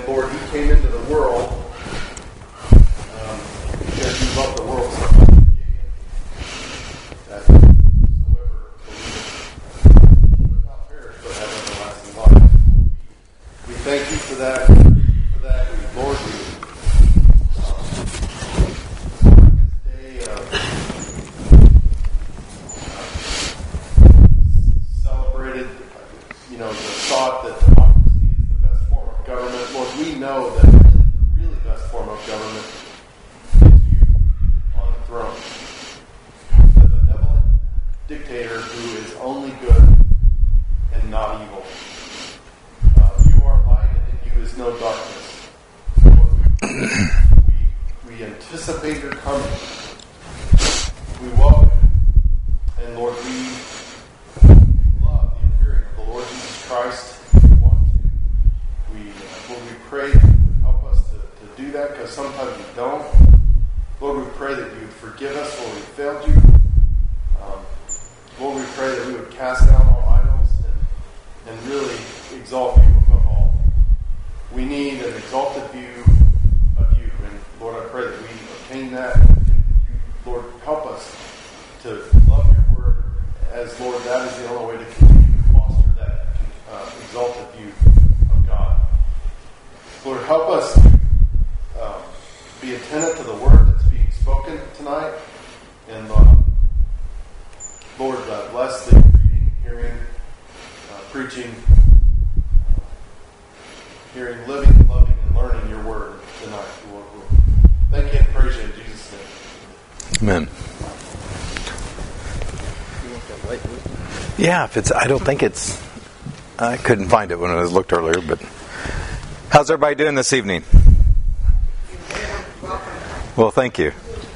Lord, He came into the world because You loved the world so much You gave Him, that whosoever believeth should not perish but have everlasting life. We thank You for that. Lord, this day celebrated, the thought that democracy is the best form of government. Lord, we know that the really best form of government is You on the throne. The benevolent dictator who is only good and not evil. You are light and in You is no darkness. We anticipate Your coming. We welcome it. And Lord, we love the appearing of the Lord Jesus Christ. We want to. Lord, we pray that You would help us to do that, because sometimes we don't. Lord, we pray that You would forgive us where we failed You. Lord, we pray that we would cast down all idols and really exalt You above all. We need an exalted view of You. And Lord, I pray that we obtain that. Lord, help us to love Your word, as Lord, that is the only way to continue to foster that exalted view of God. Lord, help us to be attentive to the word that's being spoken tonight. And Lord, bless the reading, hearing, preaching, hearing, living, loving, and learning Your word tonight. Lord, thank You and praise You in Jesus' name. Amen. Yeah, I don't think it's. I couldn't find it when I looked earlier, but how's everybody doing this evening? Well, thank you.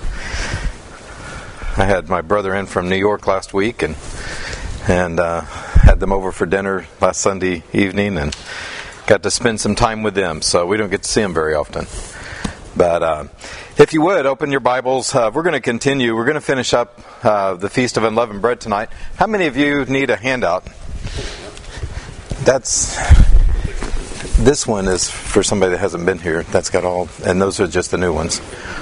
I had my brother in from New York last week, and had them over for dinner last Sunday evening, and got to spend some time with them. So we don't get to see them very often. But if you would, open your Bibles. We're going to continue. We're going to finish up the Feast of Unleavened Bread tonight. How many of you need a handout? This one is for somebody that hasn't been here. That's got all, and those are just the new ones.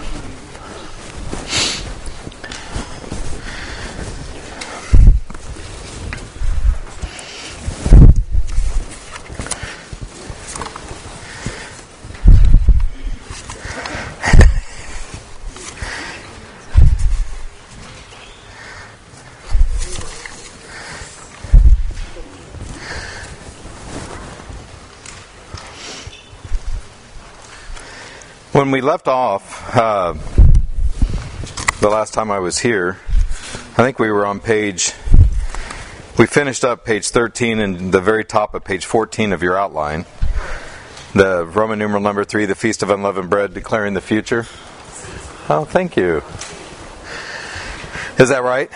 When we left off, the last time I was here, I think we were on we finished up page 13 and the very top of page 14 of your outline. The Roman numeral number 3, the Feast of Unleavened Bread, declaring the future. Oh, thank you. Is that right?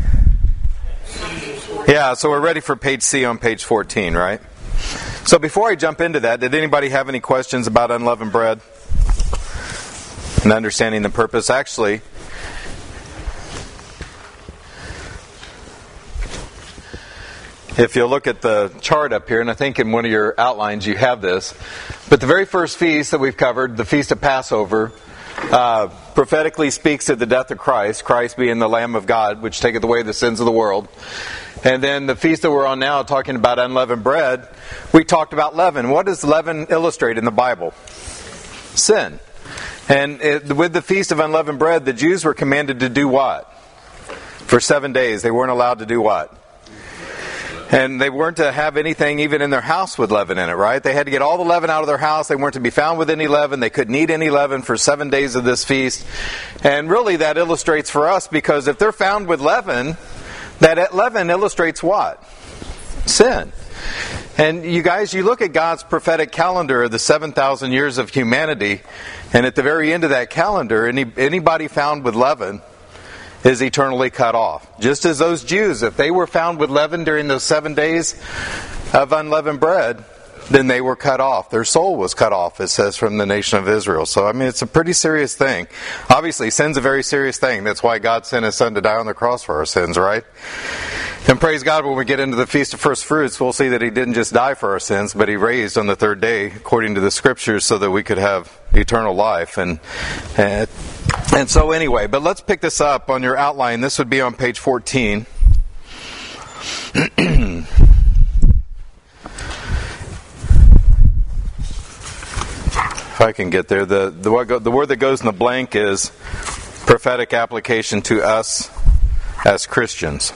Yeah, so we're ready for page C on page 14, right? So before I jump into that, did anybody have any questions about unleavened bread? And understanding the purpose. Actually, if you'll look at the chart up here, and I think in one of your outlines you have this, but the very first feast that we've covered, the Feast of Passover, prophetically speaks to the death of Christ, Christ being the Lamb of God, which taketh away the sins of the world. And then the feast that we're on now, talking about unleavened bread, we talked about leaven. What does leaven illustrate in the Bible? Sin. And with the Feast of Unleavened Bread, the Jews were commanded to do what? For 7 days. They weren't allowed to do what? And they weren't to have anything even in their house with leaven in it, right? They had to get all the leaven out of their house. They weren't to be found with any leaven. They couldn't eat any leaven for 7 days of this feast. And really that illustrates for us, because if they're found with leaven, that leaven illustrates what? Sin. And you guys, you look at God's prophetic calendar of the 7,000 years of humanity, and at the very end of that calendar, anybody found with leaven is eternally cut off. Just as those Jews, if they were found with leaven during those 7 days of unleavened bread, then they were cut off. Their soul was cut off, it says, from the nation of Israel. So, I mean, it's a pretty serious thing. Obviously, sin's a very serious thing. That's why God sent His Son to die on the cross for our sins, right? And praise God, when we get into the Feast of First Fruits, we'll see that He didn't just die for our sins, but He raised on the third day, according to the Scriptures, so that we could have eternal life. And so anyway, but let's pick this up on your outline. This would be on page 14. If I can get there. The word that goes in the blank is prophetic application to us as Christians.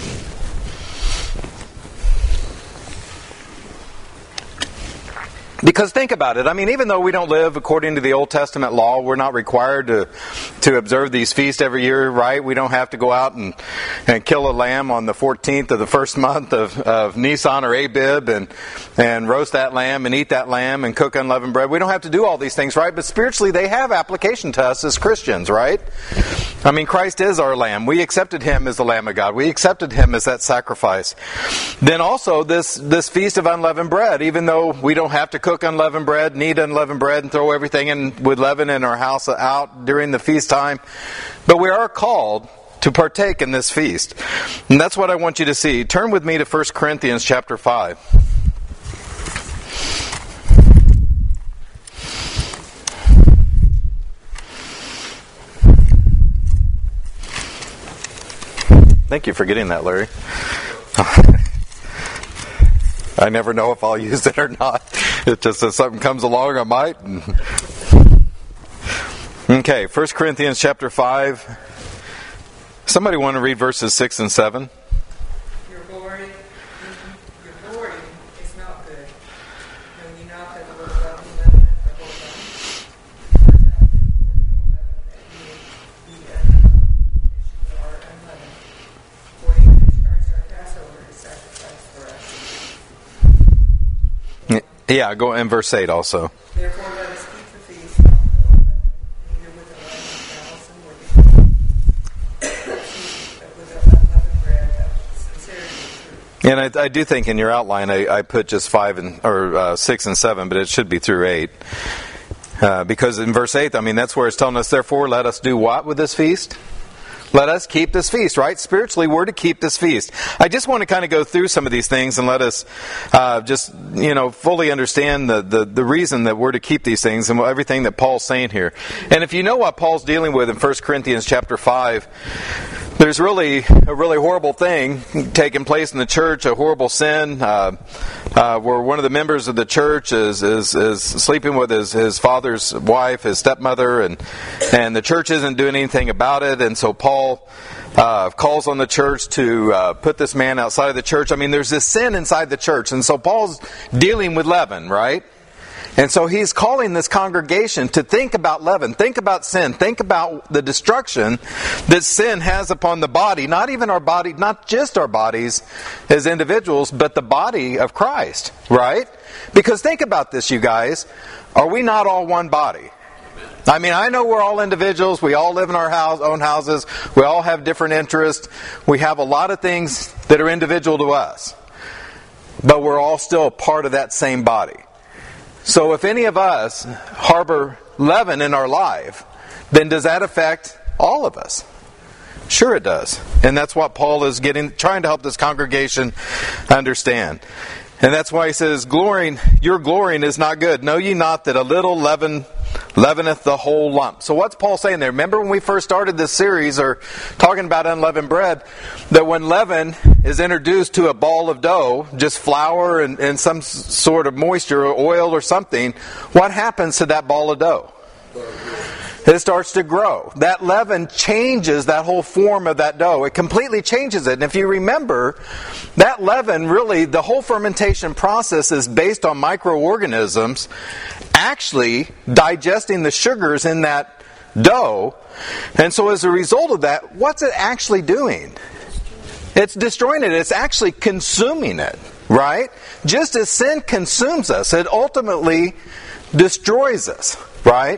Because think about it. I mean, even though we don't live according to the Old Testament law, we're not required to observe these feasts every year, right? We don't have to go out and kill a lamb on the 14th of the first month of Nisan or Abib and roast that lamb and eat that lamb and cook unleavened bread. We don't have to do all these things, right? But spiritually, they have application to us as Christians, right? I mean, Christ is our lamb. We accepted Him as the Lamb of God. We accepted Him as that sacrifice. Then also, this Feast of Unleavened Bread, even though we don't have to cook unleavened bread, need unleavened bread, and throw everything in with leaven in our house out during the feast time. But we are called to partake in this feast. And that's what I want you to see. Turn with me to 1 Corinthians chapter 5. Thank you for getting that, Larry. I never know if I'll use it or not. It's just if something comes along, I might. Okay, 1 Corinthians chapter 5. Somebody want to read verses 6 and 7? Your glory is not good. Know ye not that the word of God is leaven are both leaven? Turns out therefore you know leaven, that ye are unleavened. For he which Christ our Passover is sacrificed for us. Yeah, go in verse 8 also. Therefore let us keep the feast not with unleavened, neither with unleavened malice and wickedness, but with unleavened bread of sincerity and truth. And I do think in your outline I put just 6 and 7, but it should be through 8. Because in verse 8, I mean, that's where it's telling us, therefore, let us do what with this feast? Let us keep this feast, right? Spiritually, we're to keep this feast. I just want to kind of go through some of these things and let us fully understand the reason that we're to keep these things and everything that Paul's saying here. And if you know what Paul's dealing with in 1 Corinthians chapter 5, there's a really horrible thing taking place in the church, a horrible sin, where one of the members of the church is sleeping with his father's wife, his stepmother, and the church isn't doing anything about it. And so Paul calls on the church to put this man outside of the church. I mean, there's this sin inside the church, and so Paul's dealing with leaven, right? And so he's calling this congregation to think about leaven, think about sin, think about the destruction that sin has upon the body, not even our body, not just our bodies as individuals, but the body of Christ, right? Because think about this, you guys. Are we not all one body? I mean, I know we're all individuals. We all live in our own houses. We all have different interests. We have a lot of things that are individual to us. But we're all still part of that same body. So if any of us harbor leaven in our life, then does that affect all of us? Sure it does. And that's what Paul is trying to help this congregation understand. And that's why he says, your glorying is not good. Know ye not that a little leaven leaveneth the whole lump. So what's Paul saying there? Remember when we first started this series, or talking about unleavened bread, that when leaven is introduced to a ball of dough, just flour and some sort of moisture or oil or something, what happens to that ball of dough? It starts to grow. That leaven changes that whole form of that dough. It completely changes it. And if you remember, that leaven, really, the whole fermentation process is based on microorganisms actually digesting the sugars in that dough. And so as a result of that, what's it actually doing? It's destroying it. It's actually consuming it, right? Just as sin consumes us, it ultimately destroys us, right?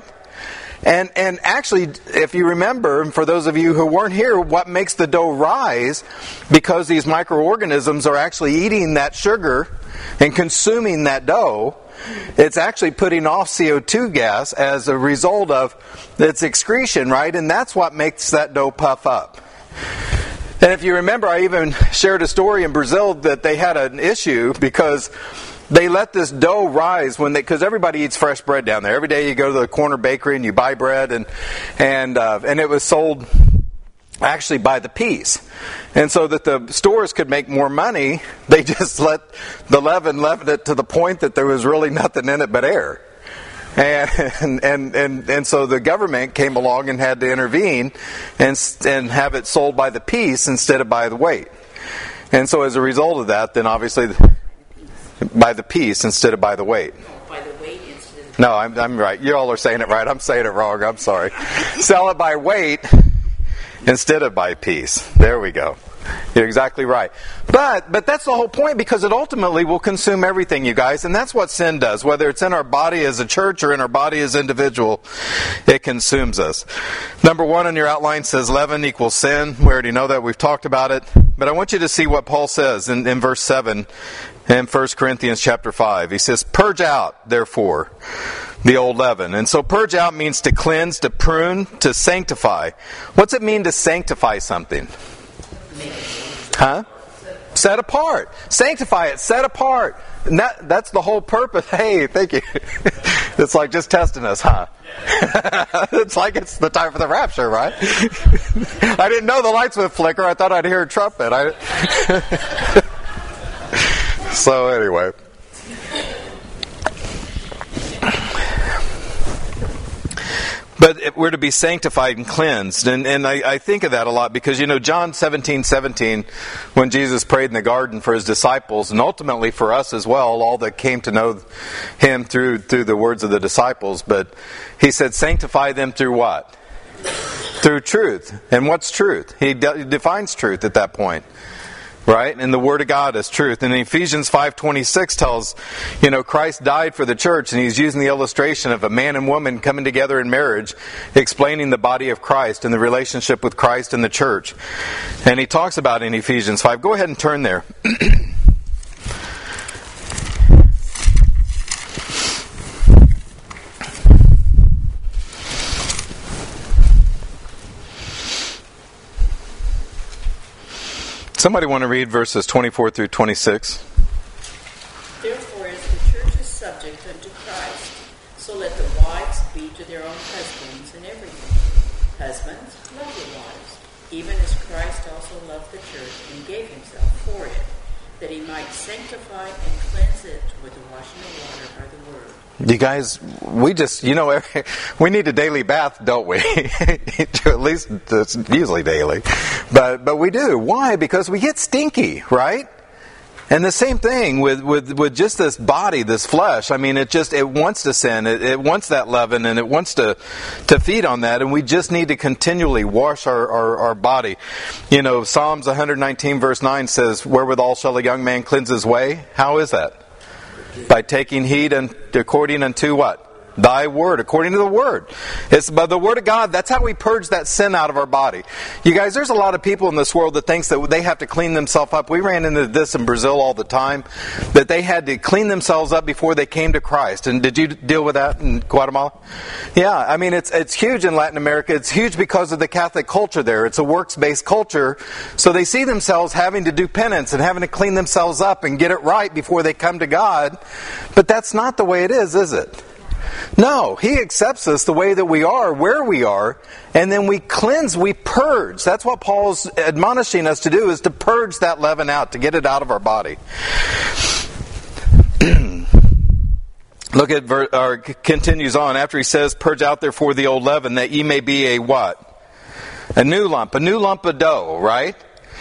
And actually, if you remember, and for those of you who weren't here, what makes the dough rise, because these microorganisms are actually eating that sugar and consuming that dough, it's actually putting off CO2 gas as a result of its excretion, right? And that's what makes that dough puff up. And if you remember, I even shared a story in Brazil that they had an issue because they let this dough rise because everybody eats fresh bread down there. Every day you go to the corner bakery and you buy bread, and it was sold actually by the piece. And so that the stores could make more money, they just let the leaven it to the point that there was really nothing in it but air. And so the government came along and had to intervene and have it sold by the piece instead of by the weight. And so as a result of that, then obviously by the piece instead of by the weight. By the weight instead of... No, I'm right. You all are saying it right. I'm saying it wrong. I'm sorry. Sell it by weight instead of by piece. There we go. You're exactly right. But that's the whole point, because it ultimately will consume everything, you guys. And that's what sin does. Whether it's in our body as a church or in our body as individual, it consumes us. Number 1 on your outline says leaven equals sin. We already know that. We've talked about it. But I want you to see what Paul says in verse 7 in 1 Corinthians chapter 5. He says, purge out, therefore, the old leaven. And so purge out means to cleanse, to prune, to sanctify. What's it mean to sanctify something? Huh? Set apart. Sanctify it. Set apart. And that's the whole purpose. Hey, thank you. It's like just testing us, huh? It's like it's the time for the rapture, right? I didn't know the lights would flicker. I thought I'd hear a trumpet. So anyway. But we're to be sanctified and cleansed. And I think of that a lot because, John 17:17, when Jesus prayed in the garden for his disciples, and ultimately for us as well, all that came to know him through the words of the disciples. But he said, sanctify them through what? Through truth. And what's truth? He defines truth at that point. Right? And the Word of God is truth. And Ephesians 5:26 tells, Christ died for the church, and he's using the illustration of a man and woman coming together in marriage, explaining the body of Christ and the relationship with Christ and the church. And he talks about it in Ephesians 5. Go ahead and turn there. Somebody want to read verses 24 through 26? Therefore, as the church is subject unto Christ, so let the wives be to their own husbands in everything. Husbands, love your wives, even as Christ also loved the church and gave himself for it, that he might sanctify and cleanse it with the washing of water by the word. You guys, we just, we need a daily bath, don't we? At least it's usually daily. But we do. Why? Because we get stinky, right? And the same thing with just this body, this flesh. I mean, it wants to sin. It wants that leaven, and it wants to feed on that. And we just need to continually wash our body. Psalms 119 verse 9 says, wherewithal shall a young man cleanse his way? How is that? By taking heed and according unto what? Thy word, according to the word. It's by the word of God. That's how we purge that sin out of our body. You guys, there's a lot of people in this world that thinks that they have to clean themselves up. We ran into this in Brazil all the time, that they had to clean themselves up before they came to Christ. And did you deal with that in Guatemala? Yeah, I mean, it's huge in Latin America. It's huge because of the Catholic culture there. It's a works-based culture. So they see themselves having to do penance and having to clean themselves up and get it right before they come to God. But that's not the way it is it? No, he accepts us the way that we are, where we are, and then we cleanse, we purge. That's what Paul's admonishing us to do, is to purge that leaven out, to get it out of our body. Look at, continues on, after he says, purge out therefore the old leaven, that ye may be a what? A new lump of dough, right?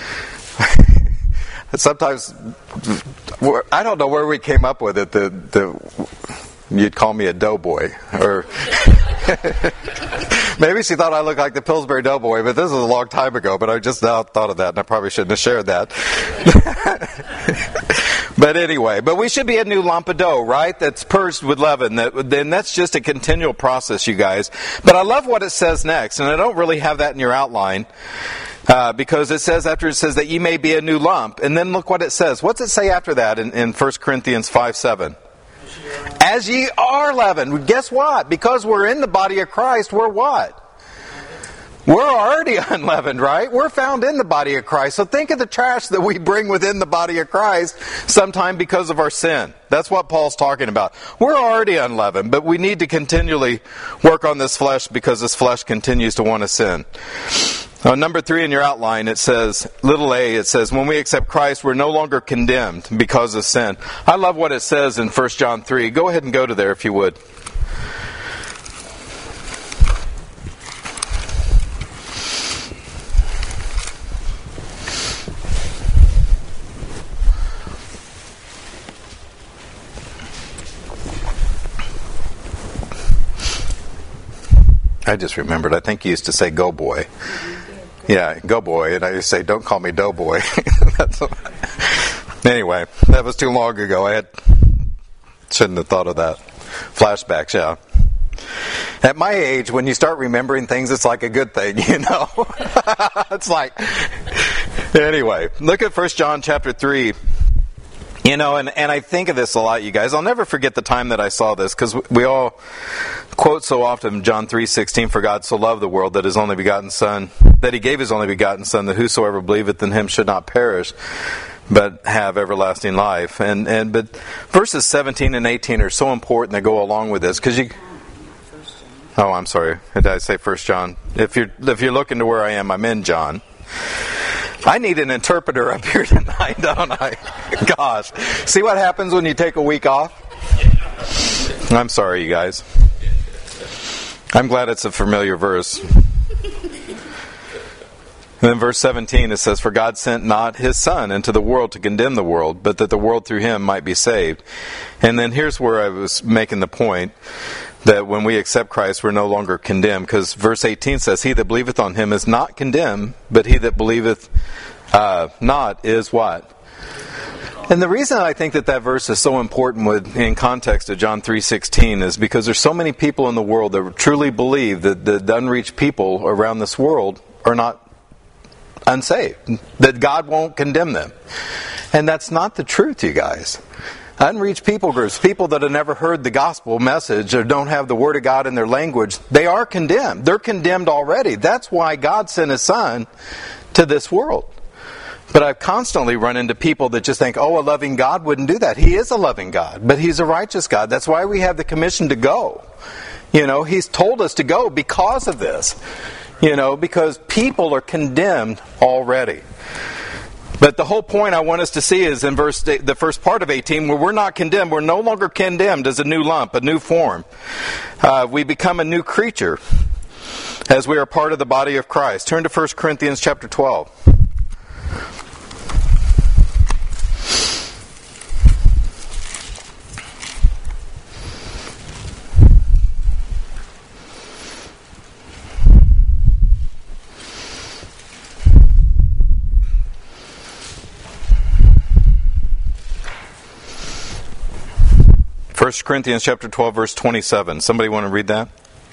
Sometimes, I don't know where we came up with it, you'd call me a doughboy, or maybe she thought I looked like the Pillsbury Doughboy, but this is a long time ago, but I just now thought of that, and I probably shouldn't have shared that. But anyway, we should be a new lump of dough, right? That's purged with leaven. Then that's just a continual process, you guys. But I love what it says next, and I don't really have that in your outline, because it says, after it says that ye may be a new lump, and then look what it says. What's it say after that in 1 Corinthians 5:7? As ye are leavened. Guess what? Because we're in the body of Christ, we're what? We're already unleavened, right? We're found in the body of Christ. So think of the trash that we bring within the body of Christ sometime because of our sin. That's what Paul's talking about. We're already unleavened, but we need to continually work on this flesh because this flesh continues to want to sin. Number 3 in your outline, it says, little a, it says, when we accept Christ, we're no longer condemned because of sin. I love what it says in 1 John 3. Go ahead and go to there if you would. I just remembered. I think you used to say, "Go boy." Yeah, go boy. And I used to say, "Don't call me Doughboy." Anyway, that was too long ago. Shouldn't have thought of that. Flashbacks, yeah. At my age, when you start remembering things, it's like a good thing, you know. It's like, anyway, look at 1 John chapter 3. You know, and I think of this a lot, you guys. I'll never forget the time that I saw this, because we all quote so often John 3:16, "For God so loved the world that His only begotten Son, that He gave His only begotten Son, that whosoever believeth in Him should not perish, but have everlasting life." But verses 17 and 18 are so important. They go along with this, because you. Oh, I'm sorry. Did I say 1 John? If you're looking to where I am, I'm in John. I need an interpreter up here tonight, don't I? Gosh. See what happens when you take a week off? I'm sorry, you guys. I'm glad it's a familiar verse. And then verse 17, it says, "For God sent not His Son into the world to condemn the world, but that the world through Him might be saved." And then here's where I was making the point that when we accept Christ, we're no longer condemned. Because verse 18 says, "He that believeth on Him is not condemned, but he that believeth not is" what? And the reason I think that verse is so important in context of John 3:16 is because there's so many people in the world that truly believe that the unreached people around this world are not unsaved, that God won't condemn them. And that's not the truth, you guys. Unreached people groups, people that have never heard the gospel message or don't have the Word of God in their language, they are condemned. They're condemned already. That's why God sent His Son to this world. But I've constantly run into people that just think, oh, a loving God wouldn't do that. He is a loving God, but He's a righteous God. That's why we have the commission to go. You know, He's told us to go because of this. You know, because people are condemned already. But the whole point I want us to see is in the first part of 18, where we're not condemned. We're no longer condemned as a new lump, a new form. We become a new creature as we are part of the body of Christ. Turn to 1 Corinthians chapter 12. 1 Corinthians chapter 12, verse 27. Somebody want to read that?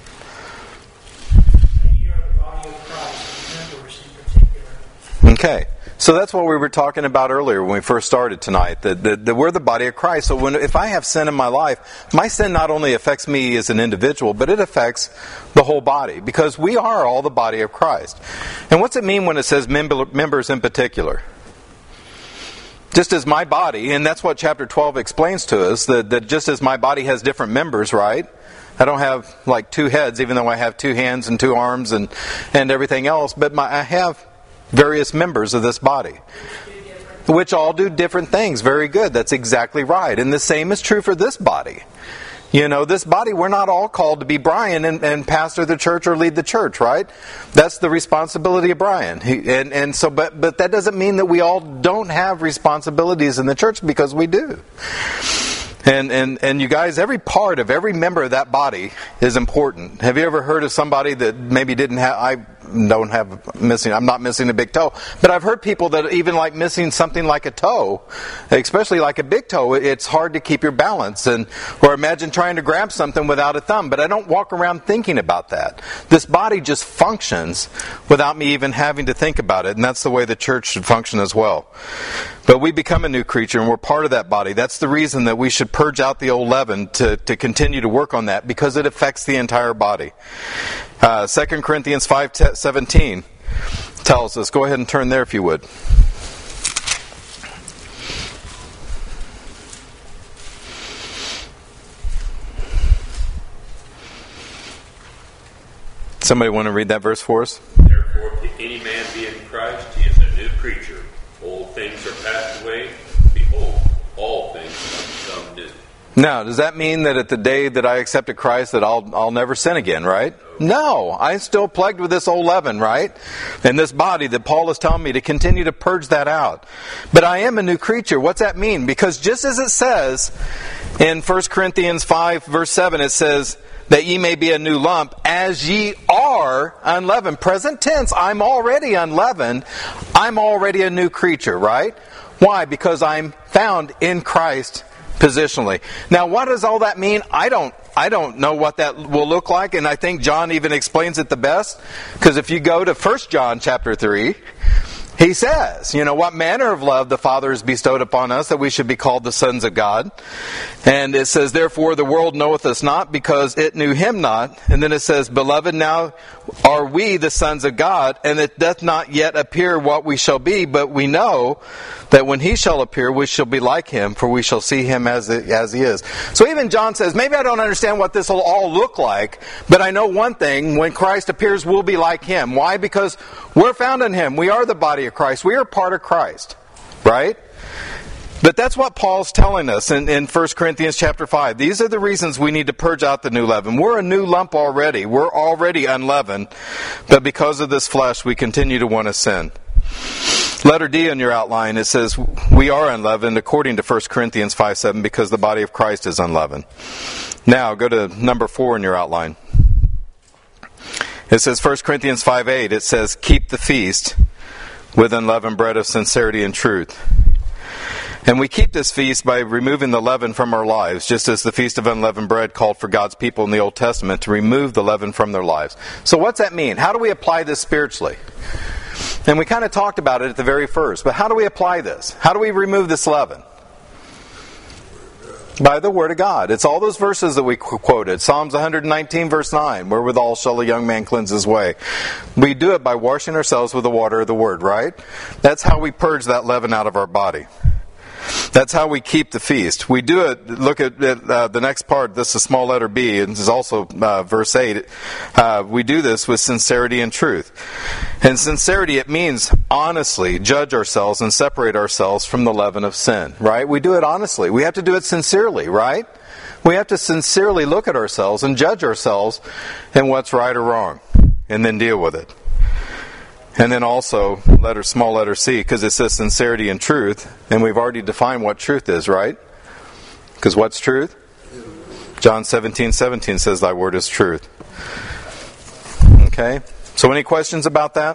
You are the body of Christ, members in particular. Okay. So that's what we were talking about earlier when we first started tonight, that we're the body of Christ. So if I have sin in my life, my sin not only affects me as an individual, but it affects the whole body, because we are all the body of Christ. And what's it mean when it says members in particular? Just as my body, and that's what chapter 12 explains to us, that just as my body has different members, right? I don't have like two heads, even though I have two hands and two arms and everything else, but I have various members of this body, which all do different things. Very good. That's exactly right. And the same is true for this body. You know, this body, we're not all called to be Brian and pastor the church or lead the church, right? That's the responsibility of Brian. But that doesn't mean that we all don't have responsibilities in the church, because we do. And you guys, every part of every member of that body is important. Have you ever heard of somebody that maybe didn't have, I'm not missing a big toe, but I've heard people that even like missing something like a toe, especially like a big toe, it's hard to keep your balance. Or imagine trying to grab something without a thumb, but I don't walk around thinking about that. This body just functions without me even having to think about it, and that's the way the church should function as well. But we become a new creature and we're part of that body. That's the reason that we should purge out the old leaven to continue to work on that, because it affects the entire body. 2 Corinthians 5:17 tells us, go ahead and turn there if you would. Somebody want to read that verse for us? Therefore, if any man be in Christ, he is a new creature. Old things are passed away. Behold, all things have become new. Now, does that mean that at the day that I accepted Christ that I'll never sin again, right? No, I'm still plagued with this old leaven, right? And this body that Paul is telling me to continue to purge that out. But I am a new creature. What's that mean? Because just as it says in 1 Corinthians 5 verse 7, it says, that ye may be a new lump, as ye are unleavened. Present tense, I'm already unleavened. I'm already a new creature, right? Why? Because I'm found in Christ positionally. Now, what does all that mean? I don't know what that will look like, and I think John even explains it the best. Because if you go to 1 John chapter 3, he says, what manner of love the Father has bestowed upon us, that we should be called the sons of God. And it says, therefore the world knoweth us not, because it knew him not. And then it says, beloved, now are we the sons of God, and it doth not yet appear what we shall be, but we know that when he shall appear, we shall be like him, for we shall see him as he is. So even John says, maybe I don't understand what this will all look like, but I know one thing, when Christ appears, we'll be like him. Why? Because we're found in him. We are the body of Christ. We are part of Christ. Right? But that's what Paul's telling us in 1 Corinthians chapter 5. These are the reasons we need to purge out the new leaven. We're a new lump already. We're already unleavened. But because of this flesh, we continue to want to sin. Letter D in your outline, it says, we are unleavened according to 1 Corinthians 5:7, because the body of Christ is unleavened. Now, go to number 4 in your outline. It says 1 Corinthians 5:8, it says, keep the feast with unleavened bread of sincerity and truth. And we keep this feast by removing the leaven from our lives, just as the Feast of Unleavened Bread called for God's people in the Old Testament to remove the leaven from their lives. So what's that mean? How do we apply this spiritually? And we kind of talked about it at the very first, but how do we apply this? How do we remove this leaven? By the Word of God. It's all those verses that we quoted. Psalms 119 verse 9, wherewithal shall a young man cleanse his way. We do it by washing ourselves with the water of the Word, right? That's how we purge that leaven out of our body. That's how we keep the feast. We do it, look at the next part, this is small letter B, and this is also verse 8. We do this with sincerity and truth. And sincerity, it means honestly judge ourselves and separate ourselves from the leaven of sin, right? We do it honestly. We have to do it sincerely, right? We have to sincerely look at ourselves and judge ourselves in what's right or wrong, and then deal with it. And then also, small letter C, because it says sincerity and truth, and we've already defined what truth is, right? Because what's truth? John 17:17 says, thy word is truth. Okay? So any questions about that?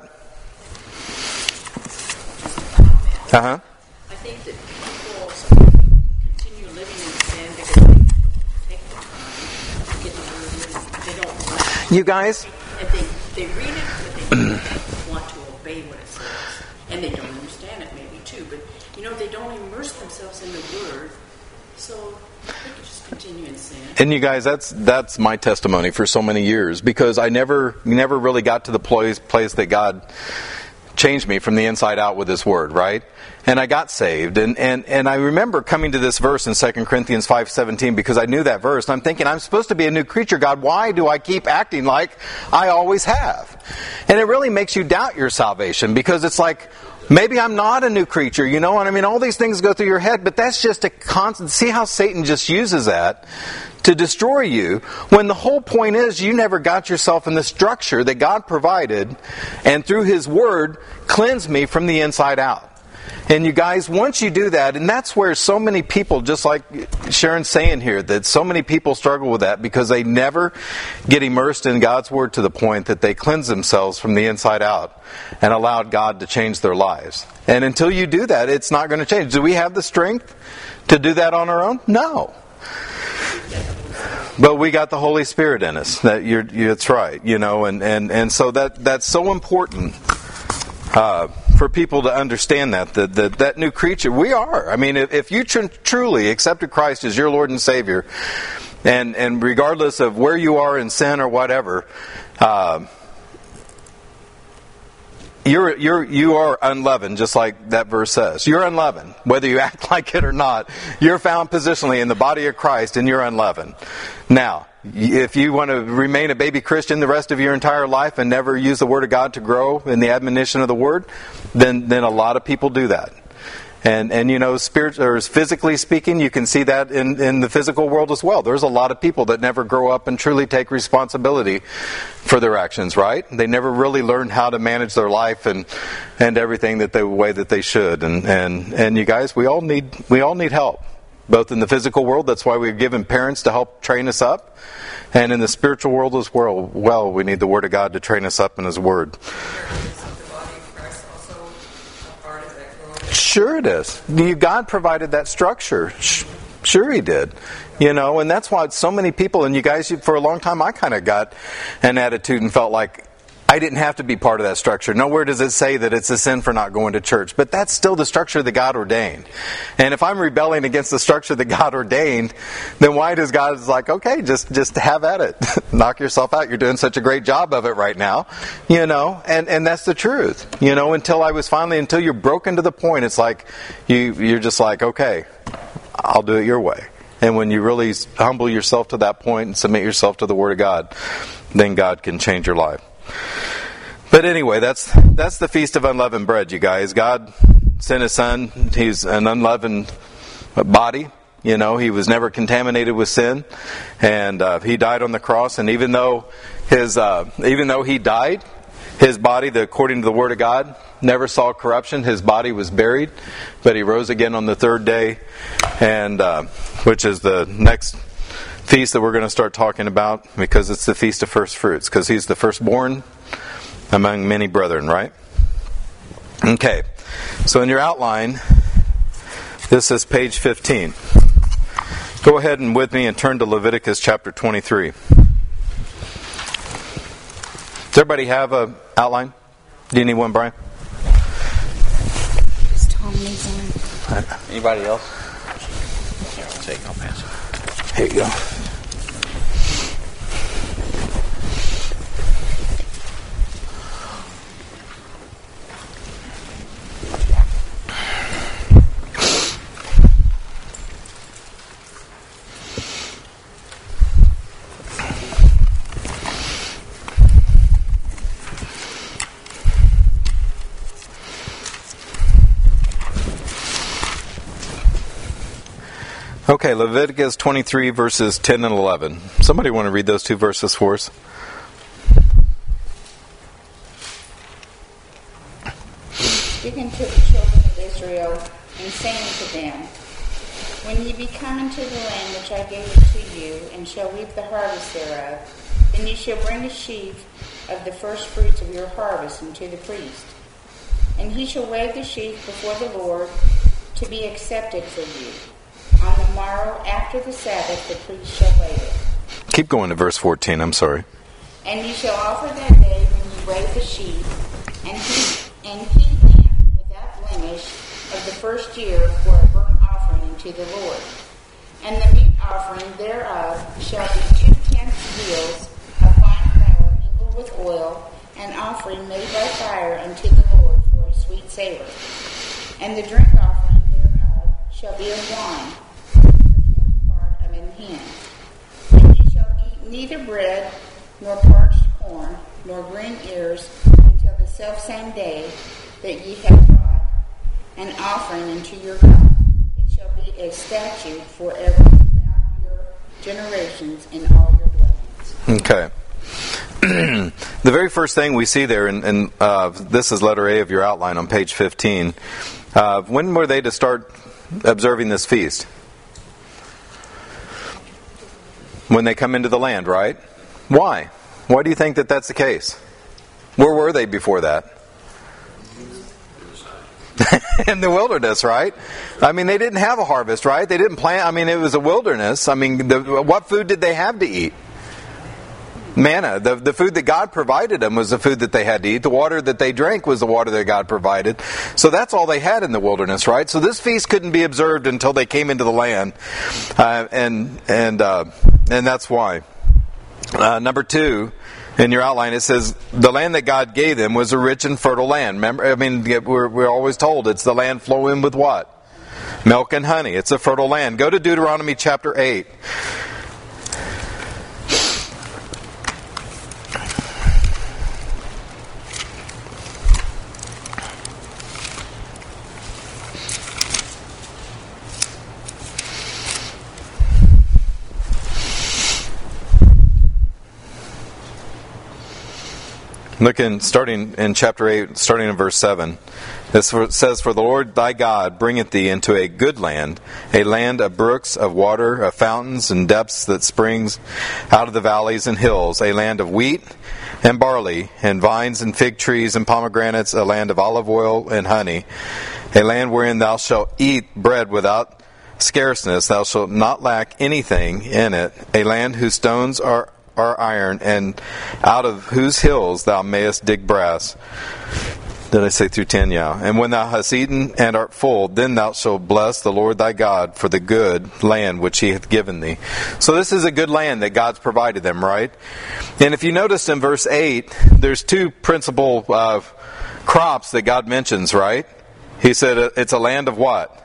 Uh-huh. I think that people continue living in sin because they don't take the time to get the word. They don't. You guys? And they read it, but they don't want to obey what it says. And they don't understand it maybe too. But, they don't immerse themselves in the Word. So they can just continue in sin. And you guys, that's my testimony for so many years. Because I never really got to the place that God changed me from the inside out with His Word, right? And I got saved. And I remember coming to this verse in 2 Corinthians 5:17 because I knew that verse. And I'm thinking, I'm supposed to be a new creature, God. Why do I keep acting like I always have? And it really makes you doubt your salvation because it's like, maybe I'm not a new creature, you know? And I mean, all these things go through your head, but that's just a constant. See how Satan just uses that to destroy you, when the whole point is you never got yourself in the structure that God provided, and through His Word, cleanse me from the inside out. And you guys, once you do that, and that's where so many people, just like Sharon's saying here, that so many people struggle with that because they never get immersed in God's Word to the point that they cleanse themselves from the inside out and allowed God to change their lives. And until you do that, it's not going to change. Do we have the strength to do that on our own? No. But we got the Holy Spirit in us. That's right, and so that's so important for people to understand that new creature we are. I mean, if you truly accepted Christ as your Lord and Savior, and regardless of where you are in sin or whatever, you are unleavened, just like that verse says. You're unleavened, whether you act like it or not. You're found positionally in the body of Christ, and you're unleavened. Now, if you want to remain a baby Christian the rest of your entire life and never use the Word of God to grow in the admonition of the Word, then a lot of people do that. And you know, physically speaking, you can see that in the physical world as well. There's a lot of people that never grow up and truly take responsibility for their actions, right? They never really learn how to manage their life and everything the way that they should. And you guys, we all need help. Both in the physical world, that's why we've given parents to help train us up. And in the spiritual world as well, we need the Word of God to train us up in His Word. Sure it is. God provided that structure. Sure He did. You know, and that's why so many people, and you guys, for a long time I kind of got an attitude and felt like I didn't have to be part of that structure. Nowhere does it say that it's a sin for not going to church. But that's still the structure that God ordained. And if I'm rebelling against the structure that God ordained, then why does God like, okay, just have at it. Knock yourself out. You're doing such a great job of it right now. You know, and that's the truth. You know, until you're broken to the point, it's like you're just like, okay, I'll do it your way. And when you really humble yourself to that point and submit yourself to the Word of God, then God can change your life. But anyway, that's the Feast of Unleavened Bread, you guys. God sent His Son. He's an unleavened body. You know, He was never contaminated with sin, and He died on the cross. And even though He died, His body, according to the Word of God, never saw corruption. His body was buried, but He rose again on the third day, and which is the next feast that we're going to start talking about, because it's the Feast of First Fruits, because He's the firstborn among many brethren, right? Okay, so in your outline, this is page 15. Go ahead and with me and turn to Leviticus chapter 23. Does everybody have an outline? Do you need one, Brian? Tom needs one. Anybody else? Here, I'll pass it. Here you go. Okay, Leviticus 23 verses 10 and 11. Somebody want to read those two verses for us? Speaking to the children of Israel and saying to them, when ye be come into the land which I gave to you, and shall reap the harvest thereof, then ye shall bring a sheaf of the first fruits of your harvest unto the priest. And he shall wave the sheaf before the Lord to be accepted for you. On the morrow after the Sabbath the priest shall wave it. Keep going to verse 14, I'm sorry. And ye shall offer that day when ye wave the sheaf, and keep them without blemish of the first year for a burnt offering unto the Lord. And the meat offering thereof shall be 2/10 deals of fine flour mingled with oil, an offering made by fire unto the Lord for a sweet savor. And the drink offering thereof shall be of wine, in him. And ye shall eat neither bread, nor parched corn, nor green ears, until the selfsame day that ye have brought an offering unto your God. It shall be a statute forever throughout your generations in all your dwellings. Okay. The very first thing we see there, and this is letter A of your outline on page 15, when were they to start observing this feast? When they come into the land, right? Why? Why do you think that that's the case? Where were they before that? In the wilderness, right? I mean, they didn't have a harvest, right? They didn't plant. I mean, it was a wilderness. I mean, what food did they have to eat? manna. The food that God provided them was the food that they had to eat. The water that they drank was the water that God provided. So that's all they had in the wilderness, right? So this feast couldn't be observed until they came into the land, and that's why. Number 2, in your outline, it says the land that God gave them was a rich and fertile land. Remember, I mean, we're always told it's the land flowing with what? Milk and honey. It's a fertile land. Go to Deuteronomy chapter 8. Starting in chapter 8, starting in verse 7. This says, "For the Lord thy God bringeth thee into a good land, a land of brooks, of water, of fountains, and depths that springs out of the valleys and hills, a land of wheat and barley, and vines and fig trees and pomegranates, a land of olive oil and honey, a land wherein thou shalt eat bread without scarceness, thou shalt not lack anything in it, a land whose stones are iron, and out of whose hills thou mayest dig brass." Did I say through 10? Yeah. "And when thou hast eaten and art full, then thou shalt bless the Lord thy God for the good land which he hath given thee." So this is a good land that God's provided them, right? And if you notice in verse 8, there's 2 principal crops that God mentions, right? He said it's a land of what?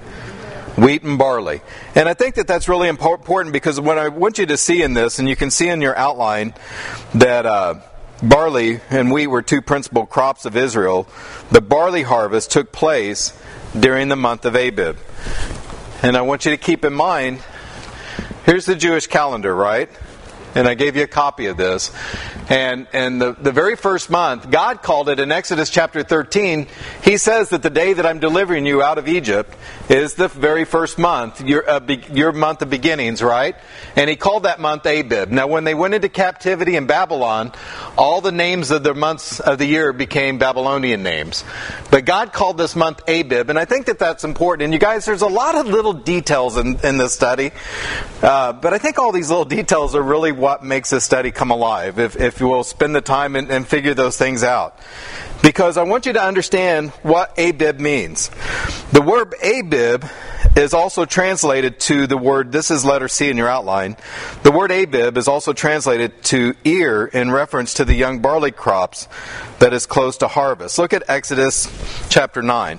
Wheat and barley. And I think that that's really important, because what I want you to see in this, and you can see in your outline that barley and wheat were 2 principal crops of Israel. The barley harvest took place during the month of Abib. And I want you to keep in mind, here's the Jewish calendar, right? And I gave you a copy of this. And the very first month, God called it in Exodus chapter 13. He says that the day that I'm delivering you out of Egypt is the very first month, your month of beginnings, right? And he called that month Abib. Now, when they went into captivity in Babylon, all the names of the months of the year became Babylonian names. But God called this month Abib, and I think that that's important. And you guys, there's a lot of little details in this study. But I think all these little details are really what makes this study come alive, if you will spend the time and figure those things out. Because I want you to understand what Abib means. The word Abib is also translated to the word, this is letter C in your outline. The word Abib is also translated to ear in reference to the young barley crops that is close to harvest. Look at Exodus chapter 9.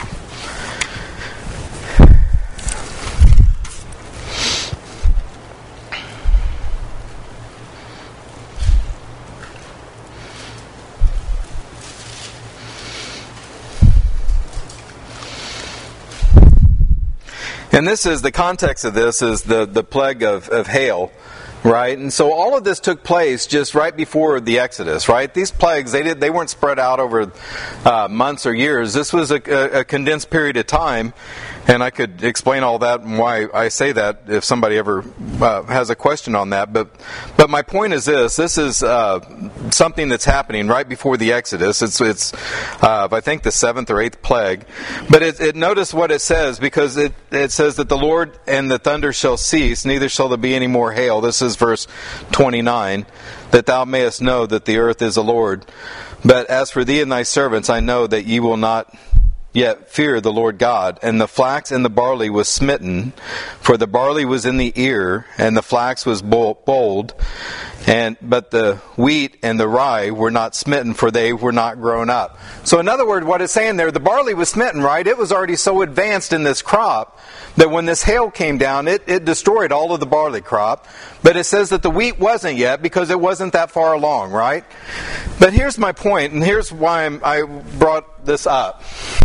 And this is, the context of this is the plague of hail, right? And so all of this took place just right before the Exodus, right? These plagues, they weren't spread out over months or years. This was a condensed period of time. And I could explain all that and why I say that if somebody ever has a question on that. But my point is this. This is something that's happening right before the Exodus. It's I think the 7th or 8th plague. But notice what it says, because it says that the Lord and the thunder shall cease, neither shall there be any more hail. This is verse 29. That thou mayest know that the earth is the Lord. But as for thee and thy servants, I know that ye will not yet fear the Lord God. And the flax and the barley was smitten, for the barley was in the ear, and the flax was bold, but the wheat and the rye were not smitten, for they were not grown up. So in other words, what it's saying there, the barley was smitten, right? It was already so advanced in this crop that when this hail came down, it destroyed all of the barley crop. But it says that the wheat wasn't yet, because it wasn't that far along, right? But here's my point, and here's why I brought this up.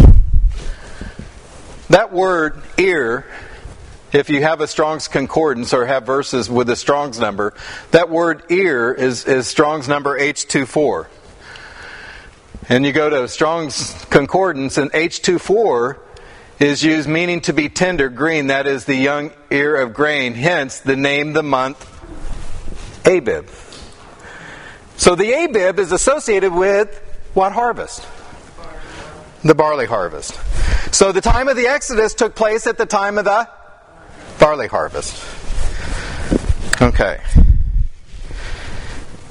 That word ear, if you have a Strong's Concordance or have verses with a Strong's number, that word ear is Strong's number H24. And you go to Strong's Concordance, and H24 is used meaning to be tender, green. That is the young ear of grain. Hence, the name, the month, Abib. So the Abib is associated with what harvest? The barley harvest. So the time of the Exodus took place at the time of the barley harvest. Okay.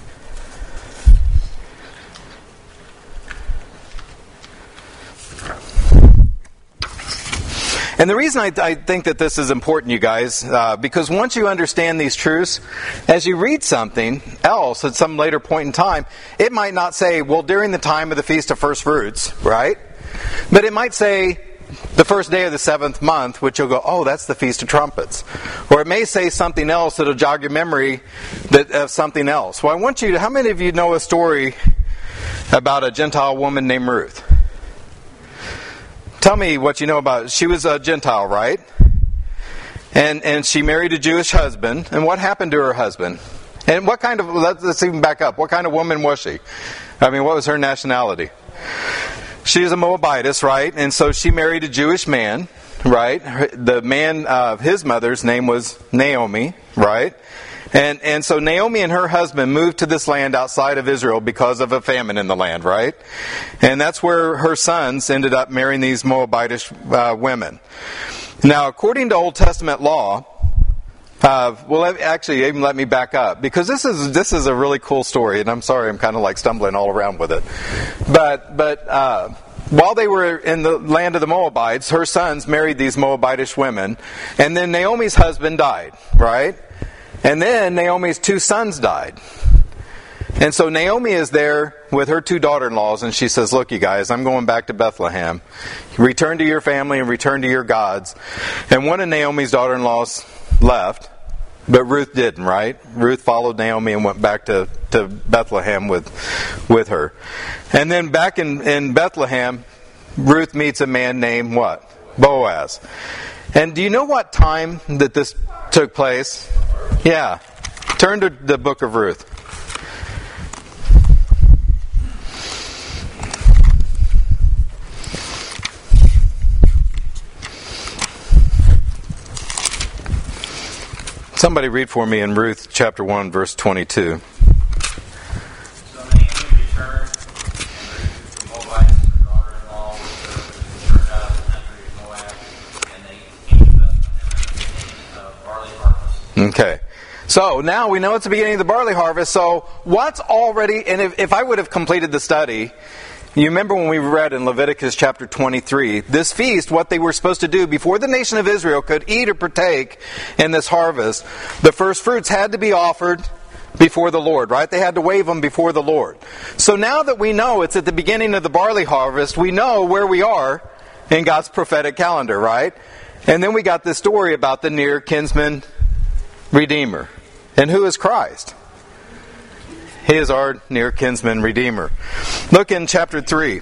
And the reason I think that this is important, you guys, because once you understand these truths, as you read something else at some later point in time, it might not say, well, during the time of the Feast of First Fruits, right? But it might say the first day of the 7th month, which you'll go, oh, that's the Feast of Trumpets. Or it may say something else that'll jog your memory of something else. Well, I want you to, how many of you know a story about a Gentile woman named Ruth? Tell me what you know about it. She was a Gentile, right? And she married a Jewish husband. And what happened to her husband? And what kind of, let's even back up. What kind of woman was she? I mean, what was her nationality? She was a Moabitess, right? And so she married a Jewish man, right? The man of his mother's name was Naomi, right? And so Naomi and her husband moved to this land outside of Israel because of a famine in the land, right? And that's where her sons ended up marrying these Moabitish women. Now, according to Old Testament law, actually, even let me back up, because this is a really cool story, and I'm sorry, I'm kind of like stumbling all around with it. But while they were in the land of the Moabites, her sons married these Moabitish women, and then Naomi's husband died, right? And then Naomi's 2 sons died. And so Naomi is there with her 2 daughter-in-laws, and she says, look, you guys, I'm going back to Bethlehem. Return to your family and return to your gods. And one of Naomi's daughter-in-laws left, but Ruth didn't, right? Ruth followed Naomi and went back to Bethlehem with her. And then back in Bethlehem, Ruth meets a man named what? Boaz. And do you know what time that this took place? Yeah. Turn to the book of Ruth. Somebody read for me in Ruth chapter 1, verse 22. So Naomi returned, and Ruth the Moabite, her daughter-in-law, returned out of the country of Moab, and they came to Bethlehem at the beginning of barley harvest. Okay. So now we know it's the beginning of the barley harvest. So what's already, and if I would have completed the study, you remember when we read in Leviticus chapter 23, this feast, what they were supposed to do before the nation of Israel could eat or partake in this harvest, the first fruits had to be offered before the Lord, right? They had to wave them before the Lord. So now that we know it's at the beginning of the barley harvest, we know where we are in God's prophetic calendar, right? And then we got this story about the near kinsman redeemer. And who is Christ? He is our near kinsman redeemer. Look in chapter 3.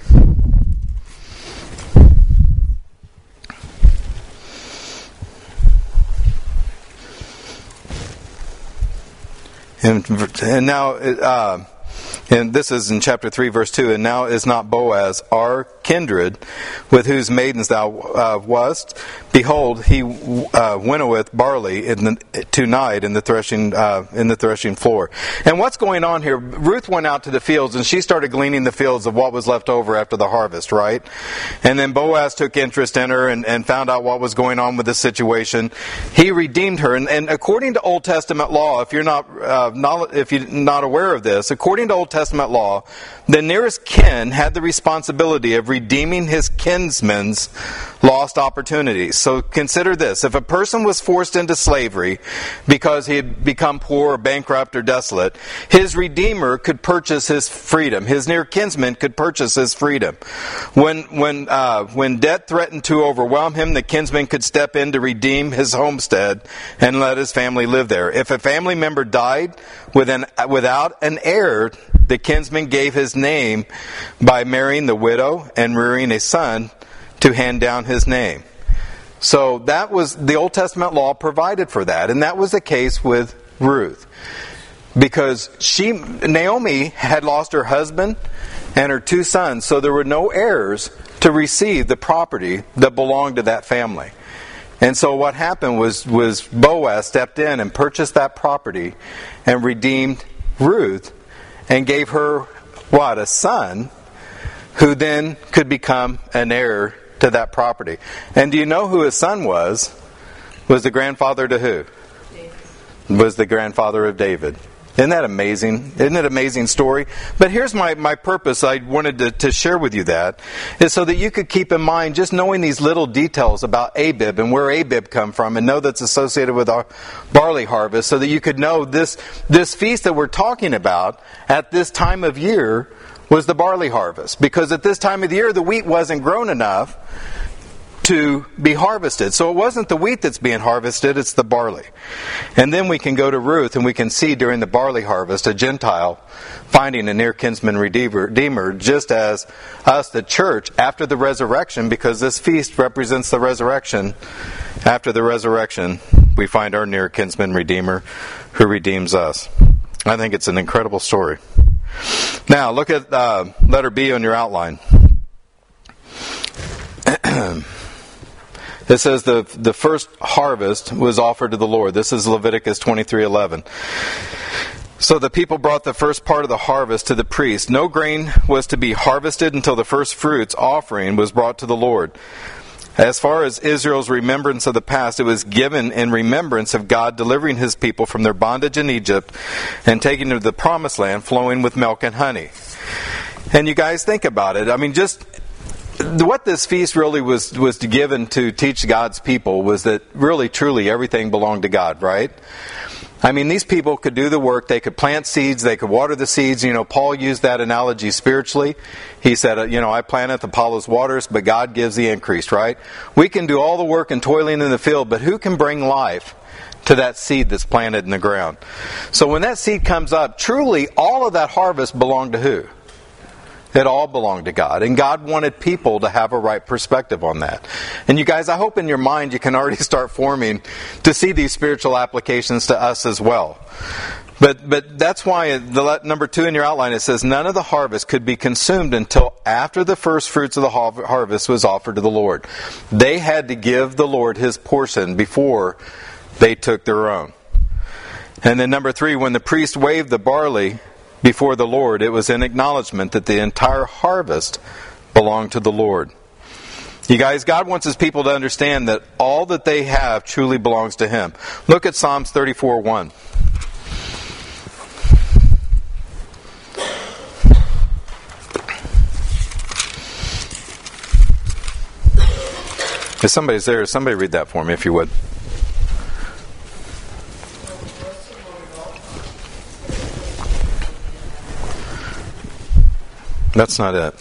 And now, and this is in chapter 3, verse 2. And now is not Boaz our kindred, with whose maidens thou wast? Behold, he winnoweth barley tonight in the threshing floor. And what's going on here? Ruth went out to the fields and she started gleaning the fields of what was left over after the harvest, right? And then Boaz took interest in her and found out what was going on with this situation. He redeemed her, and according to Old Testament law, if you're not aware of this, according to Old Testament law, the nearest kin had the responsibility of redeeming his kinsman's lost opportunities. So consider this. If a person was forced into slavery because he had become poor or bankrupt or desolate, his redeemer could purchase his freedom. His near kinsman could purchase his freedom. When debt threatened to overwhelm him, the kinsman could step in to redeem his homestead and let his family live there. If a family member died without an heir, the kinsman gave his name by marrying the widow and rearing a son to hand down his name. So that was, the Old Testament law provided for that. And that was the case with Ruth. Because Naomi had lost her husband and her 2 sons, so there were no heirs to receive the property that belonged to that family. And so what happened was Boaz stepped in and purchased that property and redeemed Ruth and gave her, a son who then could become an heir to that property. And do you know who his son was? Was the grandfather to who? David. Was the grandfather of David. Isn't that amazing? Isn't it an amazing story? But here's my purpose. I wanted to share with you that, is so that you could keep in mind just knowing these little details about Abib and where Abib come from, and know that's associated with our barley harvest, so that you could know this feast that we're talking about at this time of year was the barley harvest. Because at this time of the year, the wheat wasn't grown enough to be harvested. So it wasn't the wheat that's being harvested, it's the barley. And then we can go to Ruth and we can see during the barley harvest a Gentile finding a near kinsman redeemer, just as us, the church, after the resurrection, because this feast represents the resurrection. After the resurrection, we find our near kinsman redeemer who redeems us. I think it's an incredible story. Now, look at letter B on your outline. It says the first harvest was offered to the Lord. This is Leviticus 23:11. So the people brought the first part of the harvest to the priest. No grain was to be harvested until the first fruits offering was brought to the Lord. As far as Israel's remembrance of the past, it was given in remembrance of God delivering His people from their bondage in Egypt and taking them to the promised land flowing with milk and honey. And you guys think about it. I mean, just what this feast really was given to teach God's people was that really, truly, everything belonged to God, right? I mean, these people could do the work. They could plant seeds. They could water the seeds. You know, Paul used that analogy spiritually. He said, I planteth, Apollos waters, but God gives the increase, right? We can do all the work and toiling in the field, but who can bring life to that seed that's planted in the ground? So when that seed comes up, truly all of that harvest belonged to who? It all belonged to God. And God wanted people to have a right perspective on that. And you guys, I hope in your mind you can already start forming to see these spiritual applications to us as well. But that's why the number 2 in your outline, it says, none of the harvest could be consumed until after the first fruits of the harvest was offered to the Lord. They had to give the Lord His portion before they took their own. And then number 3, when the priest waved the barley before the Lord, it was in acknowledgement that the entire harvest belonged to the Lord. You guys, God wants His people to understand that all that they have truly belongs to Him. Look at Psalms 34:1. If somebody's there, somebody read that for me, if you would. That's not it.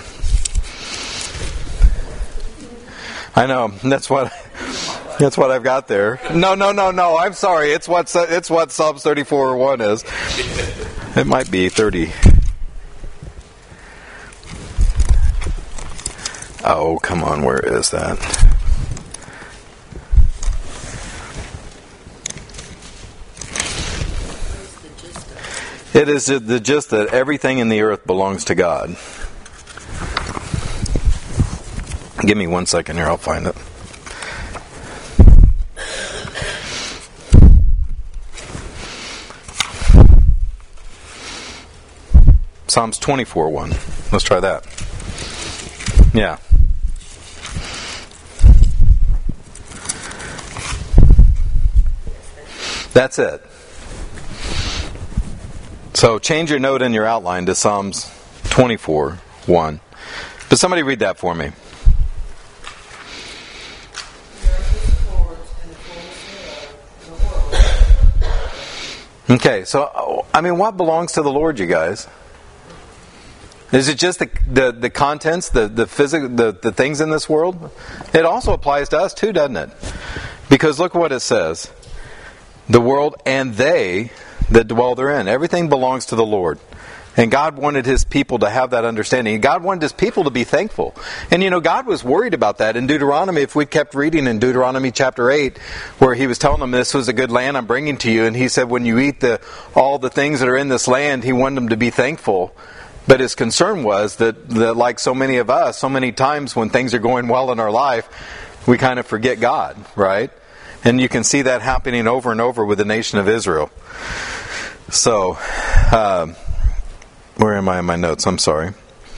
I know. That's what I've got there. No. I'm sorry. It's what Psalms 34:1 is. It might be 30. Oh, come on. Where is that? It is the gist that everything in the earth belongs to God. Give me 1 second here, I'll find it. Psalms 24:1. Let's try that. Yeah. That's it. So change your note in your outline to Psalms 24:1. But somebody read that for me. Okay, so, I mean, what belongs to the Lord, you guys? Is it just the contents, the physical, the things in this world? It also applies to us too, doesn't it? Because look what it says. The world and they that dwell therein. Everything belongs to the Lord. And God wanted His people to have that understanding. God wanted His people to be thankful. And God was worried about that. In Deuteronomy, if we kept reading in Deuteronomy chapter 8, where He was telling them this was a good land I'm bringing to you, and He said when you eat all the things that are in this land, He wanted them to be thankful. But His concern was that like so many of us, so many times when things are going well in our life, we kind of forget God, right? And you can see that happening over and over with the nation of Israel. So, where am I in my notes? I'm sorry.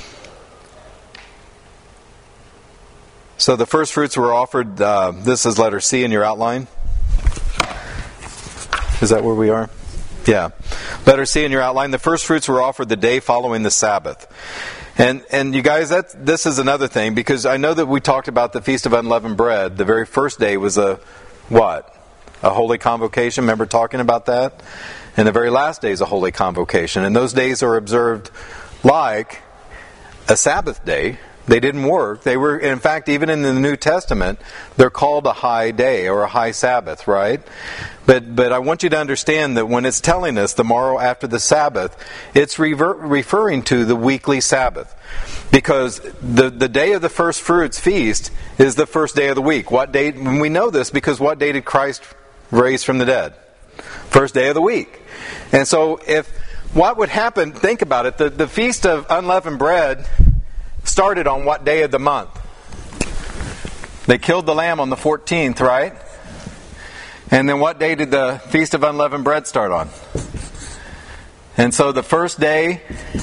So the first fruits were offered. This is letter C in your outline. Is that where we are? Yeah. Letter C in your outline, the first fruits were offered the day following the Sabbath. And you guys, this is another thing, because I know that we talked about the Feast of Unleavened Bread. The very first day was a holy convocation. Remember talking about that? And the very last day is a holy convocation. And those days are observed like a Sabbath day. They didn't work. They were, in fact, even in the New Testament, they're called a high day or a high Sabbath, right? But I want you to understand that when it's telling us the morrow after the Sabbath, it's referring to the weekly Sabbath. Because the day of the first fruits feast is the first day of the week. What day? We know this because what day did Christ raise from the dead? First day of the week. And so what would happen, think about it, the Feast of Unleavened Bread started on what day of the month? They killed the lamb on the 14th, right? And then what day did the Feast of Unleavened Bread start on? And so the first day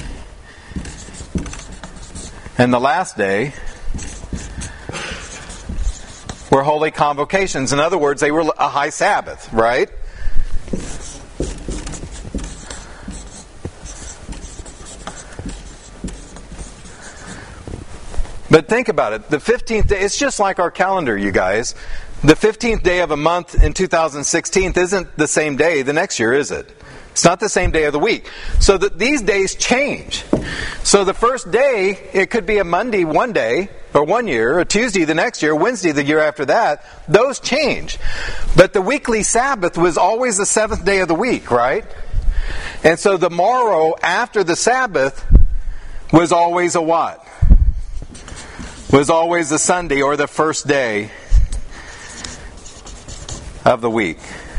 and the last day were holy convocations. In other words, they were a high Sabbath, right? But think about it. The 15th day, it's just like our calendar, you guys. The 15th day of a month in 2016 isn't the same day the next year, is it? It's not the same day of the week. So these days change. So the first day, it could be a Monday one day, or 1 year, a Tuesday the next year, Wednesday the year after that. Those change. But the weekly Sabbath was always the seventh day of the week, right? And so the morrow after the Sabbath was always a what? Was always a Sunday or the first day of the week.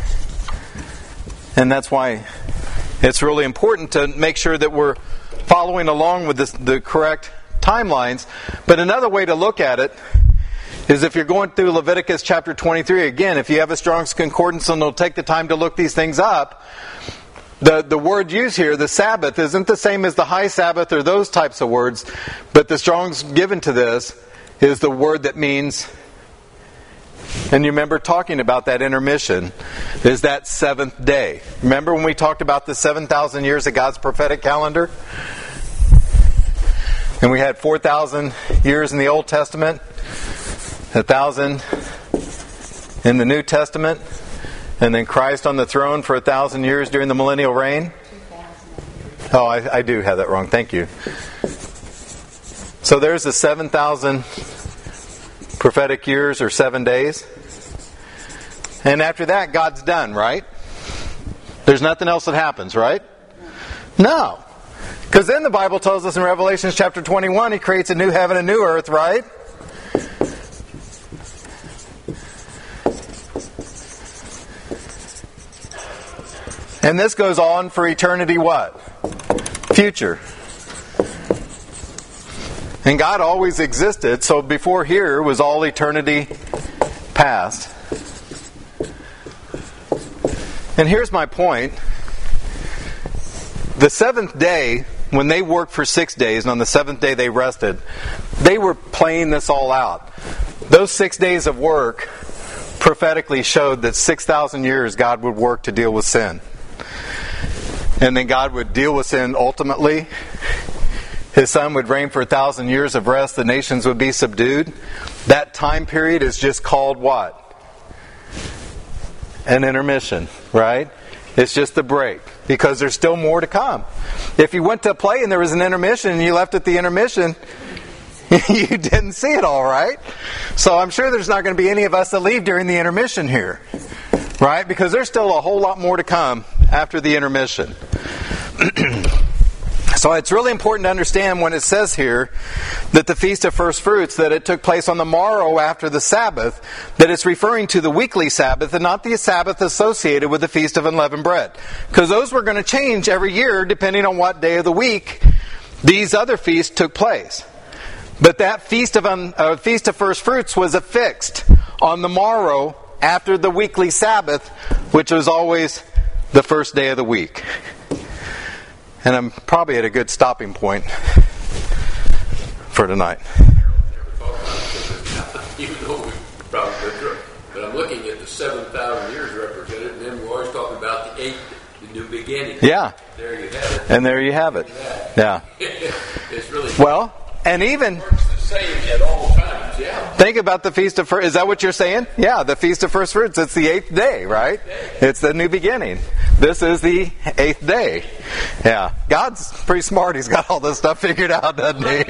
And that's why it's really important to make sure that we're following along with the correct timelines. But another way to look at it is if you're going through Leviticus chapter 23, again, if you have a Strong's Concordance and they'll take the time to look these things up, the word used here, the Sabbath, isn't the same as the high Sabbath or those types of words, but the Strong's given to this is the word that means, and you remember talking about that intermission, is that seventh day. Remember when we talked about the 7,000 years of God's prophetic calendar? And we had 4,000 years in the Old Testament, 1,000 in the New Testament, and then Christ on the throne for 1,000 years during the millennial reign? Oh, I do have that wrong. Thank you. So there's the 7,000 prophetic years or 7 days. And after that, God's done, right? There's nothing else that happens, right? No. Because then the Bible tells us in Revelation chapter 21, He creates a new heaven and new earth, right? And this goes on for eternity what? Future. And God always existed, so before here was all eternity past. And here's my point. The seventh day, when they worked for 6 days, and on the seventh day they rested, they were playing this all out. Those 6 days of work prophetically showed that 6,000 years God would work to deal with sin. And then God would deal with sin ultimately. His Son would reign for 1,000 years of rest. The nations would be subdued. That time period is just called what? An intermission, right? It's just a break. Because there's still more to come. If you went to a play and there was an intermission and you left at the intermission, you didn't see it all, right? So I'm sure there's not going to be any of us that leave during the intermission here. Right? Because there's still a whole lot more to come after the intermission. So it's really important to understand when it says here that the Feast of First Fruits, that it took place on the morrow after the Sabbath, that it's referring to the weekly Sabbath and not the Sabbath associated with the Feast of Unleavened Bread. Because those were going to change every year depending on what day of the week these other feasts took place. But that Feast of First Fruits was affixed on the morrow after the weekly Sabbath, which was always the first day of the week. And I'm probably at a good stopping point for tonight. Even though we probably been through it. But I'm looking at the 7,000 years represented, and then we're always talking about the New beginning. Yeah. There you have it. And there you have it. Yeah. It's really Well, and even works the same at all times. Yeah. think about the Feast of First. Is that what you're saying? Yeah, the Feast of First Fruits. It's the 8th day, right? It's the new beginning. This is the 8th day. Yeah. God's pretty smart. He's got all this stuff figured out, doesn't he?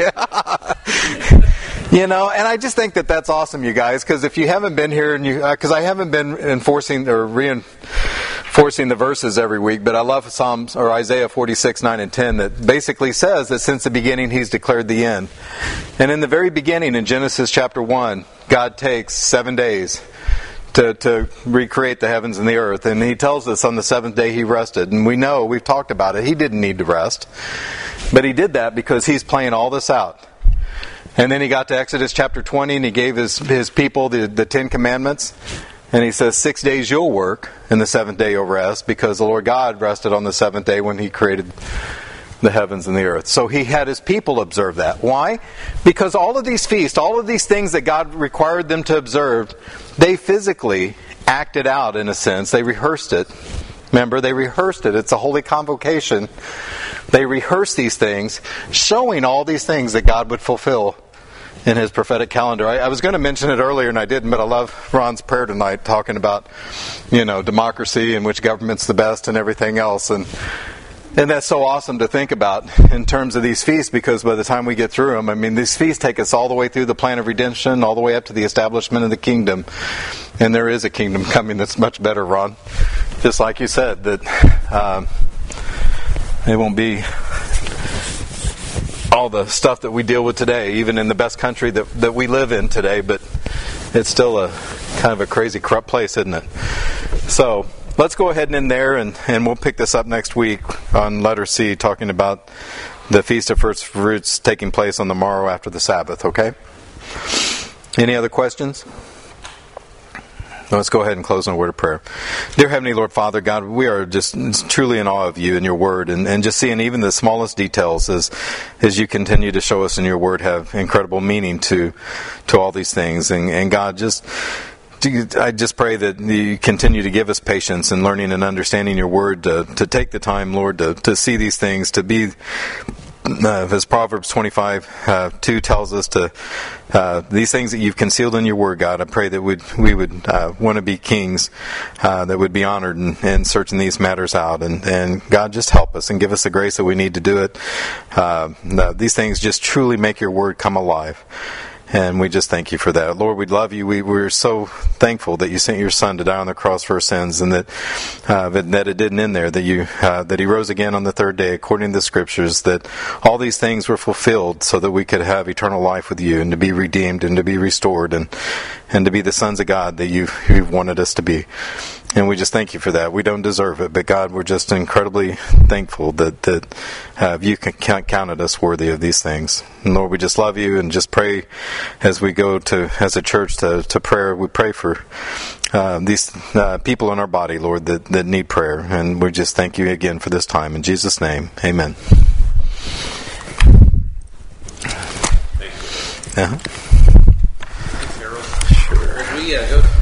You know, and I just think that that's awesome, you guys, because if you haven't been here, and because I haven't been enforcing or reinforcing the verses every week, but I love Psalms or Isaiah 46, 9 and 10 that basically says that since the beginning He's declared the end. And in the very beginning, in Genesis chapter 1, God takes 7 days to recreate the heavens and the earth. And He tells us on the 7th day He rested. And we know, we've talked about it, He didn't need to rest. But He did that because He's playing all this out. And then He got to Exodus chapter 20 and He gave His people the 10 commandments. And He says 6 days you'll work and the 7th day you'll rest, because the Lord God rested on the 7th day when He created the heavens and the earth. So He had His people observe that. Why? Because all of these feasts, all of these things that God required them to observe, they physically acted out in a sense. They rehearsed it. Remember, they rehearsed it. It's a holy convocation. They rehearsed these things, showing all these things that God would fulfill in His prophetic calendar. I was going to mention it earlier and I didn't, but I love Ron's prayer tonight talking about, democracy and which government's the best and everything else. And that's so awesome to think about in terms of these feasts, because by the time we get through them, I mean, these feasts take us all the way through the plan of redemption, all the way up to the establishment of the kingdom. And there is a kingdom coming that's much better, Ron. Just like you said, that it won't be all the stuff that we deal with today, even in the best country that we live in today, but it's still a kind of a crazy, corrupt place, isn't it? So let's go ahead and end there, and we'll pick this up next week on letter C, talking about the Feast of First Fruits taking place on the morrow after the Sabbath, okay? Any other questions? Let's go ahead and close on a word of prayer. Dear Heavenly Lord Father, God, we are just truly in awe of You and Your Word, and just seeing even the smallest details as You continue to show us in Your Word have incredible meaning to all these things. And God, I just pray that You continue to give us patience in learning and understanding Your Word, to take the time, Lord, to see these things, to be, as Proverbs 25:2 tells us, to these things that You've concealed in Your Word, God. I pray that we would want to be kings that would be honored in searching these matters out. And God, just help us and give us the grace that we need to do it. These things just truly make Your Word come alive. And we just thank You for that. Lord, we love You. We're so thankful that You sent Your Son to die on the cross for our sins, and that it didn't end there, that He rose again on the 3rd day according to the Scriptures, that all these things were fulfilled so that we could have eternal life with You and to be redeemed and to be restored and to be the sons of God that You've wanted us to be. And we just thank You for that. We don't deserve it, but God, we're just incredibly thankful that You counted us worthy of these things. And Lord, we just love You and just pray as we go as a church to prayer. We pray for these people in our body, Lord, that need prayer. And we just thank You again for this time. In Jesus' name, amen. Thank you. Uh-huh. Sure. As we go